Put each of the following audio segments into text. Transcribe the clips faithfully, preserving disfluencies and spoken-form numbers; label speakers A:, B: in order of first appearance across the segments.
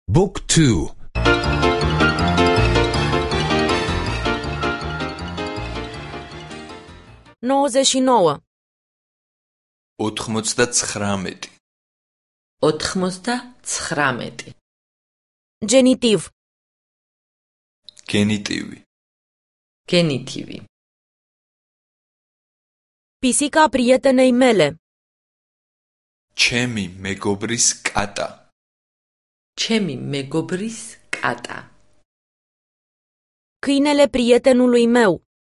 A: Book two.
B: nouăzeci și nouă.
C: ოთხმოცდაცხრამეტი.
D: ოთხმოცდაცხრამეტი.
B: Genitiv.
C: გენიტივი.
D: გენიტივი.
B: Pisica prietenei mele.
C: ჩემი მეგობრის კატა.
D: ჩემი მეგობრის კატა.
B: Câinele prietenului meu.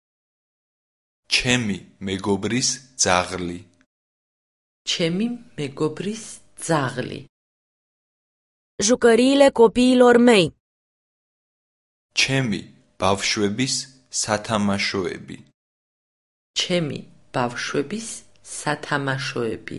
C: ჩემი მეგობრის ძაღლი.
D: ჩემი მეგობრის ძაღლი.
B: Jucăriile copiilor mei.
C: ჩემი ბავშვების სათამაშოები.
D: ჩემი ბავშვების სათამაშოები.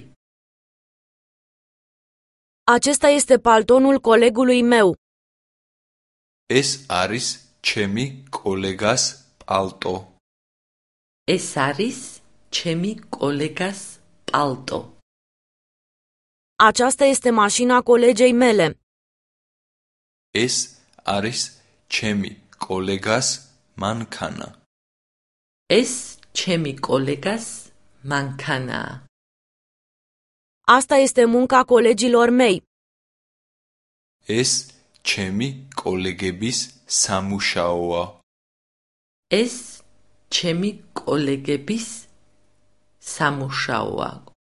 B: Acesta este paltonul colegului meu.
C: ეს არის ჩემი კოლეგას პალტო.
D: ეს არის ჩემი კოლეგას პალტო.
B: Aceasta este mașina colegei mele.
C: ეს არის ჩემი კოლეგას მანქანა.
D: ეს ჩემი კოლეგას მანქანაა.
B: Asta este munca colegilor mei.
C: ეს ჩემი კოლეგების სამუშაოა.
D: ეს ჩემი კოლეგების სამუშაოა.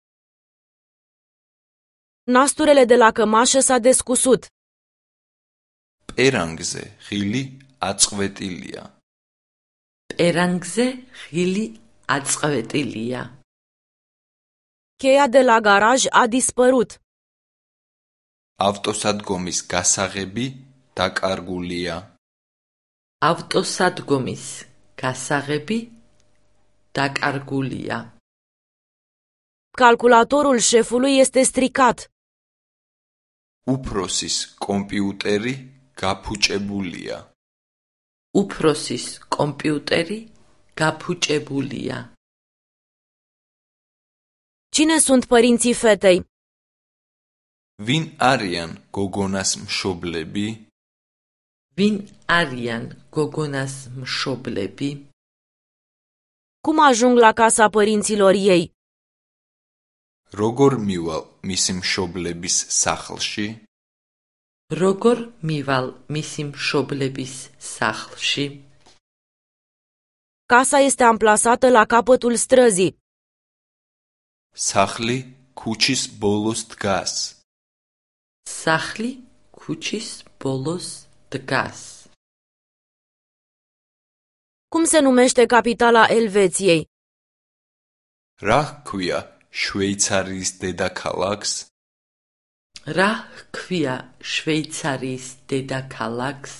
B: Nasturele de la cămașă s-a descusut.
C: პერანგზე ღილი აწყვეტილია.
D: პერანგზე ღილი აწყვეტილია.
B: Cheia de la garaj a dispărut.
C: ავტოსადგომის გასაღები დაკარგულია.
D: ავტოსადგომის გასაღები დაკარგულია.
B: Calculatorul șefului este stricat.
C: უფროსის კომპიუტერი გაფუჭებულია.
D: უფროსის კომპიუტერი გაფუჭებულია.
B: Cine sunt părinții fetei?
C: ვინ არიან გოგონას მშობლები?
D: ვინ არიან გოგონას მშობლები?
B: Cum ajung la casa părinților ei?
C: როგორ მივალ მისი მშობლების სახლში?
D: როგორ მივალ მისი მშობლების სახლში?
B: Casa este amplasată la capătul străzii.
C: სახლი ქუჩის ბოლოს დგას.
D: სახლი ქუჩის ბოლოს დგას.
B: Cum se numește capitala Elveției?
C: რა ჰქვია შვეიცარიის დედაქალაქს?
D: რა ჰქვია შვეიცარიის დედაქალაქს?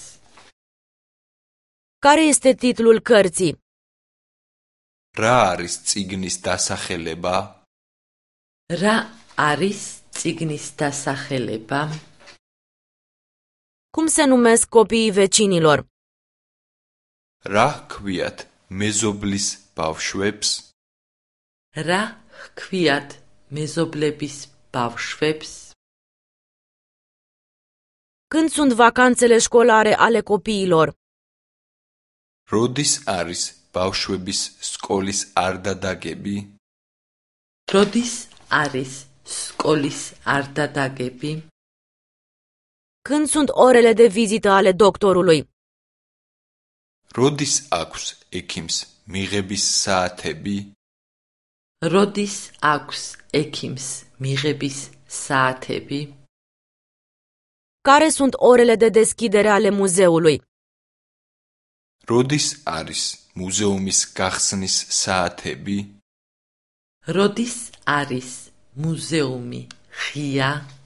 B: Care este titlul cărții?
C: რა არის წიგნის დასახელება?
D: რა არის წიგნის დასახელება?
B: Cum se numesc copiii vecinilor?
C: რა ჰქვიათ მეზობლის ბავშვებს?
D: რა ჰქვიათ მეზობლების ბავშვებს?
B: Când sunt vacanțele școlare ale copiilor?
C: როდის არის ბავშვების სკოლის არდადაგები?
D: როდის არის სკოლის არდადაგები?
B: Când sunt orele de vizită ale doctorului?
C: როდის აქვს ექიმს მიღების საათები?
D: როდის აქვს ექიმს მიღების საათები?
B: Care sunt orele de deschidere ale muzeului?
C: როდის არის მუზეუმის გახსნის საათები?
D: როდის არის მუზეუმი ღია?